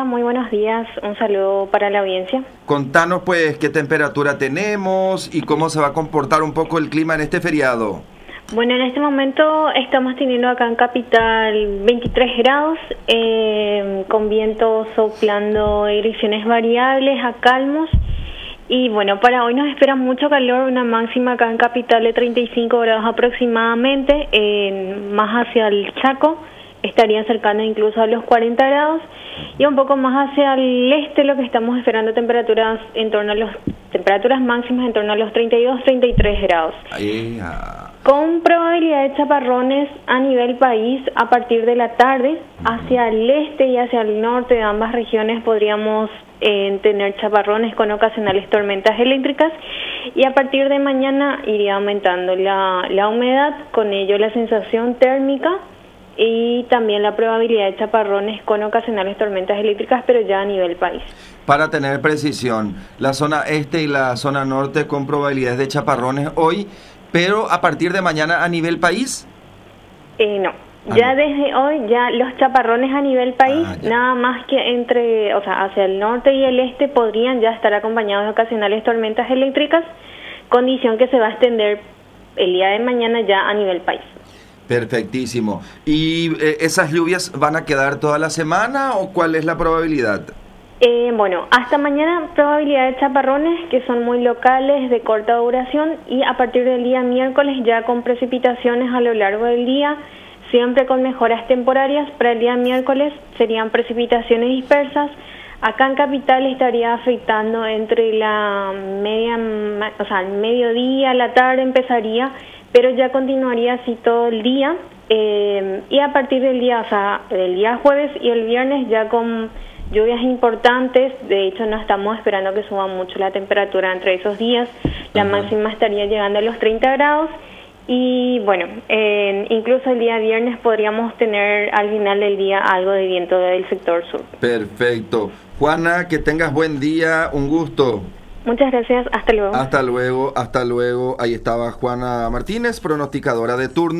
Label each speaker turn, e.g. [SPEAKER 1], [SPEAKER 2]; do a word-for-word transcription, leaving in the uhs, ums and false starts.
[SPEAKER 1] Hola, muy buenos días. Un saludo para la audiencia.
[SPEAKER 2] Contanos pues qué temperatura tenemos y cómo se va a comportar un poco el clima en este feriado.
[SPEAKER 1] Bueno, en este momento estamos teniendo acá en Capital veintitrés grados, eh, con vientos soplando de direcciones variables a calmos. Y bueno, para hoy nos espera mucho calor, una máxima acá en Capital de treinta y cinco grados aproximadamente, eh, más hacia el Chaco estarían cercanos incluso a los cuarenta grados, y un poco más hacia el este lo que estamos esperando temperaturas en torno a los temperaturas máximas en torno a los treinta y dos, treinta y tres grados.
[SPEAKER 2] Ahí, ah.
[SPEAKER 1] Con probabilidad de chaparrones a nivel país a partir de la tarde. Hacia el este y hacia el norte de ambas regiones podríamos eh, tener chaparrones con ocasionales tormentas eléctricas, y a partir de mañana iría aumentando la, la humedad, con ello la sensación térmica y también la probabilidad de chaparrones con ocasionales tormentas eléctricas, pero ya a nivel país.
[SPEAKER 2] Para tener precisión, la zona este y la zona norte con probabilidades de chaparrones hoy, pero a partir de mañana a nivel país.
[SPEAKER 1] Eh, no,
[SPEAKER 2] ah,
[SPEAKER 1] ya
[SPEAKER 2] no.
[SPEAKER 1] desde hoy ya los chaparrones a nivel país,
[SPEAKER 2] Ah,
[SPEAKER 1] nada más que entre, o sea, hacia el norte y el este podrían ya estar acompañados de ocasionales tormentas eléctricas, condición que se va a extender el día de mañana ya a nivel país.
[SPEAKER 2] Perfectísimo. ¿Y eh, esas lluvias van a quedar toda la semana o cuál es la probabilidad?
[SPEAKER 1] Eh, bueno, hasta mañana probabilidad de chaparrones que son muy locales, de corta duración, y a partir del día miércoles ya con precipitaciones a lo largo del día, siempre con mejoras temporarias. Para el día miércoles serían precipitaciones dispersas. Acá en Capital estaría afectando entre la media, o sea, el mediodía, la tarde empezaría, pero ya continuaría así todo el día, eh, y a partir del día, o sea, del día jueves y el viernes ya con lluvias importantes. De hecho, no estamos esperando que suba mucho la temperatura entre esos días. La uh-huh. máxima estaría llegando a los treinta grados, y bueno, eh, incluso el día viernes podríamos tener al final del día algo de viento del sector sur.
[SPEAKER 2] Perfecto. Juana, que tengas buen día, un gusto.
[SPEAKER 1] Muchas gracias, hasta luego.
[SPEAKER 2] Hasta luego, hasta luego. Ahí estaba Juana Martínez, pronosticadora de turno.